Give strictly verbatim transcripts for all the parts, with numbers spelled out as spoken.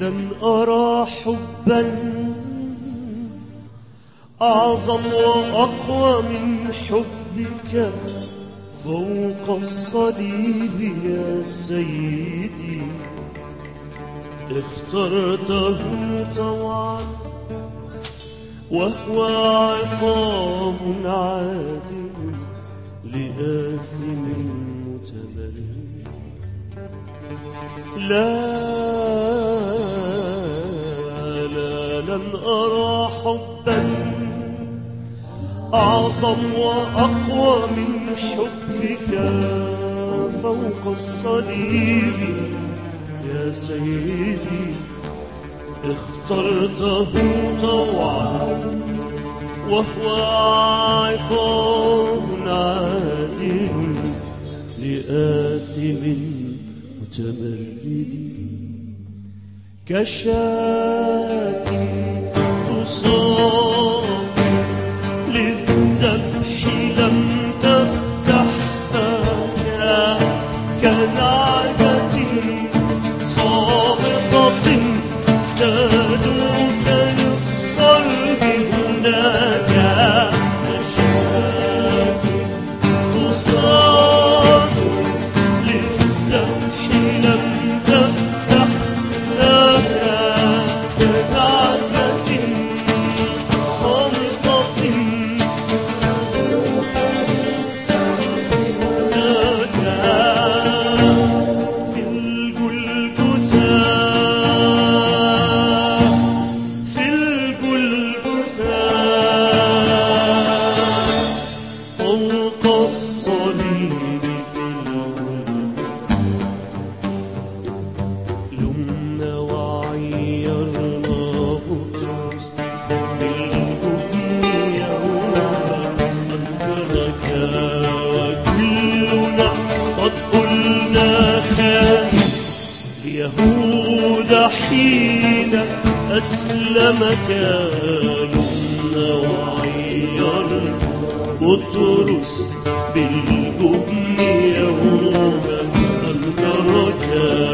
لن أرى حبا أعظم وأقوى من حبك فوق الصليب يا سيدي. اخترته طوعا وهو عقاب عادل لآثم متمرد. لا لا لن أرى حبا أعظم وأقوى من حبك فوق الصليب يا سيدي. اخترته طوعا وهو عقاب عادل لآثم متمرد. كشاة تصاب للذبح لم تفتح فاكا، كنعجة صامتة تدوك للصلب هناك. كشاة تصاب للذبح لم تفتح فاكا، كنعجة صامتة يهوذا حين أسلمك لمنا وعير بطرس بالجبن يوما أنكرك،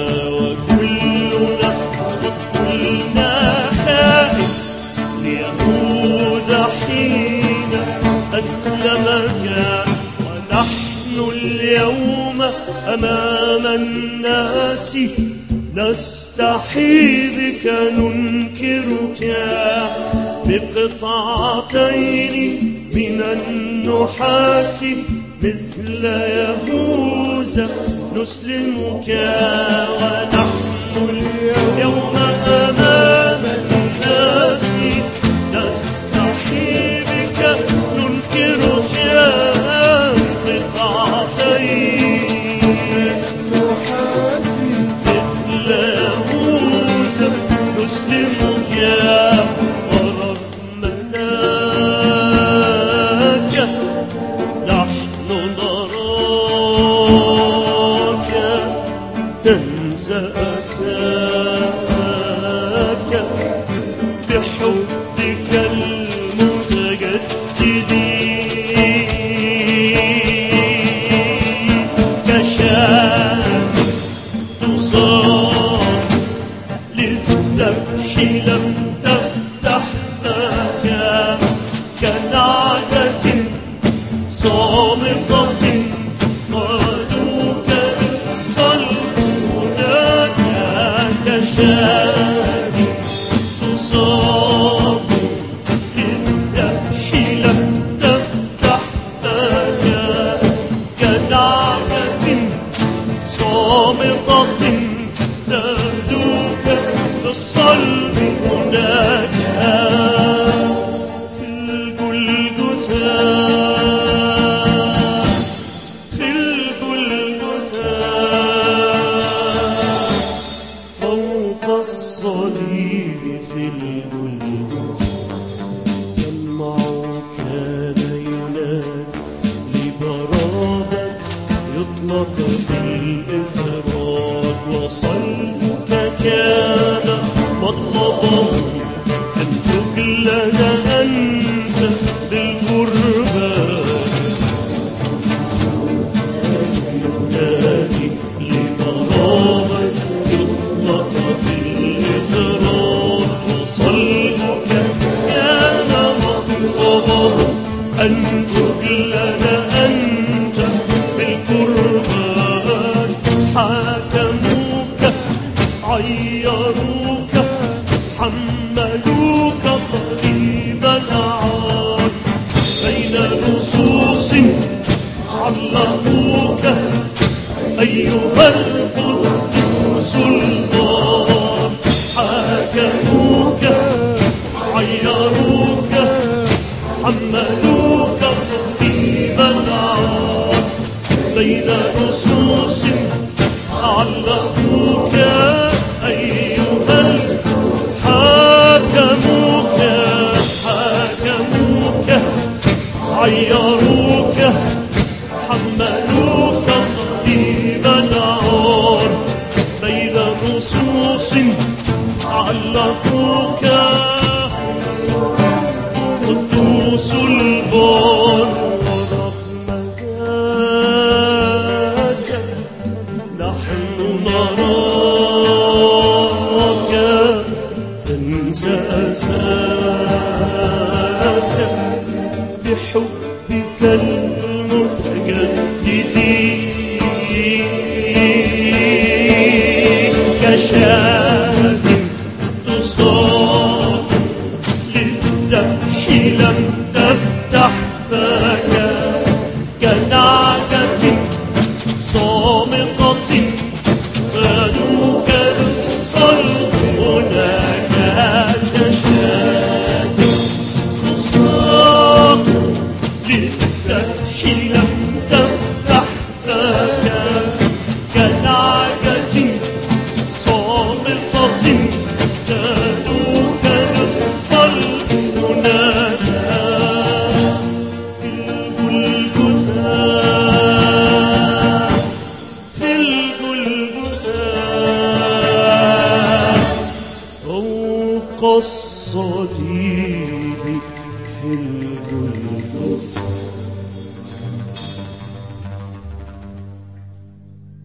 وكلنا قد قلنا خائف ليهوذا حين أسلمك. ونحن اليوم أمام الناس نستحي بك ننكرك بقطعتين من النحاس مثل يهوذا نسلمك. ونحن اليوم أمام الناس نستحي بك ننكرك بقطعتين نسلمك ورغم هناك نحن نراك تنسى أساك بحبك المتجدد. كشاة تصاب للذبح لم تفتح فاكا، كنعجة صامتة قادوك للصلب هناك. كشاة تصاب للذبح لم تفتح فاكا، كنعجة صامتة تهدوك للصلب هناك. في الجلجثة في الجلجثة فوق الصليب في الجلجثة. جمع كان ينادي لبرابة يطلق بالإفراد، وصلبك كان مطلبه أن تجلد أنت بالقربان. ينادي لبرابة يطلق بالإفراد أن تجلد أنت بالقربان. حاكموك عيروك حملوك صليب العار، بين لصوص علقوك أيها القدوس البار. حاكموك عيروك حملوك صليب العار، بين لصوص علقوك أيها حاكموك حاكموك عيروك حملوك صليب العار، بين نصوص علقوك قدوس البار. ورغم ذاك نحن نراك تنسى أساك بحبك المتجدد، كشاة تصاب للذبح لم تفتح فاك، كنعجة صامتة بنوك للصلب هناك، كشاة تصاب للذبح لم تفتح فاك، كنعجة صامتة بنوك للصلب هناك. في الجلجثة في الجلجثة فوق الصليب في الجلجثة.